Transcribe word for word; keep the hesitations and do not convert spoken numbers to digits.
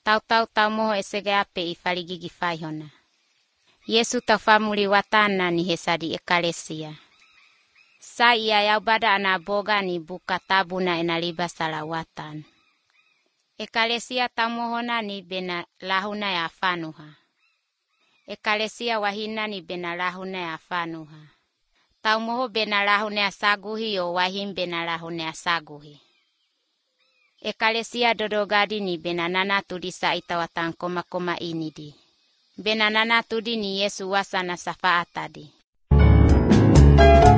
Tau-tau tau moho esege ape i faligigi faihona. Yesu tau famuli watana ni hesa di ekalesia. Sa ia yau bada ana boga ni buka tabuna ena liba salawatan. Ekalesia tau mohona ni bena lahuna ya fanuha. Ekalesia wahina ni bena lahuna ya fanuha. Tau moho bena lahuna ya saguhi yo wahim bena lahuna ya saguhi. Ekalesia dodogadi ni bena nana tudisa itawatan koma-koma ini di. Bena nana tudi ni Yesu wasana safaat tadi.